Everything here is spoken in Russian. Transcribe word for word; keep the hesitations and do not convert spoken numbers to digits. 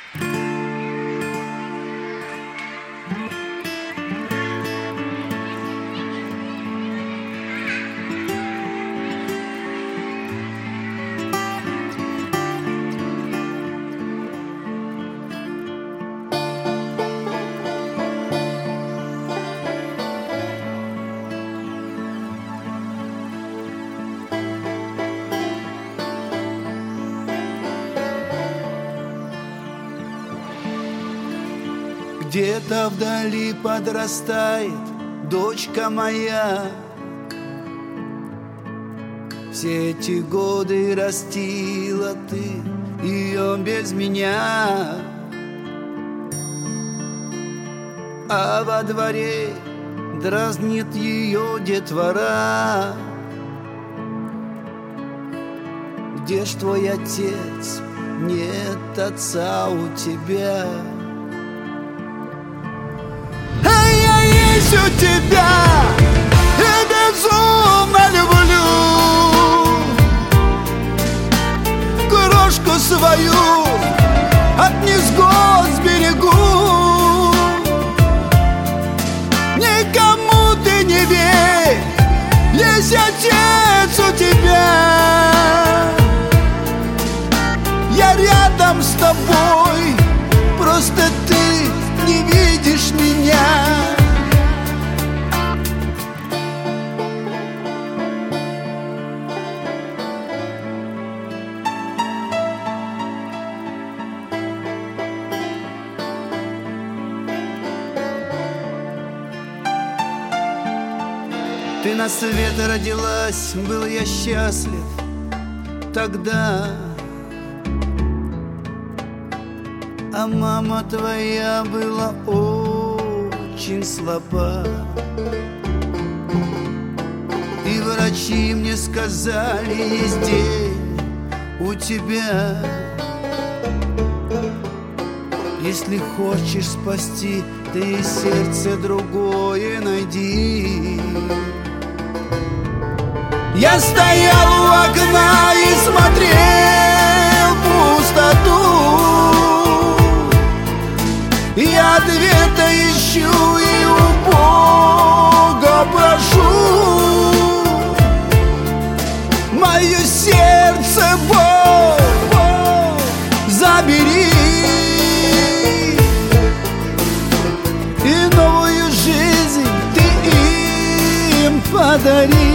Где-то вдали подрастает дочка моя. Все эти годы растила ты ее без меня, а во дворе дразнит ее детвора. Где ж твой отец? Нет отца у тебя. У тебя я безумно люблю крошку свою от невзгод сберегу. Никому ты не верь, есть отец у тебя. Я рядом с тобой, просто ты не видишь меня. Ты на свет родилась, был я счастлив тогда, а мама твоя была очень слаба. И врачи мне сказали, есть день у тебя. Если хочешь спасти, ты сердце другое найди. Я стоял у окна и смотрел в пустоту. Я ответа ищу и у Бога прошу. Мое сердце, Бог, забери и новую жизнь ты им подари.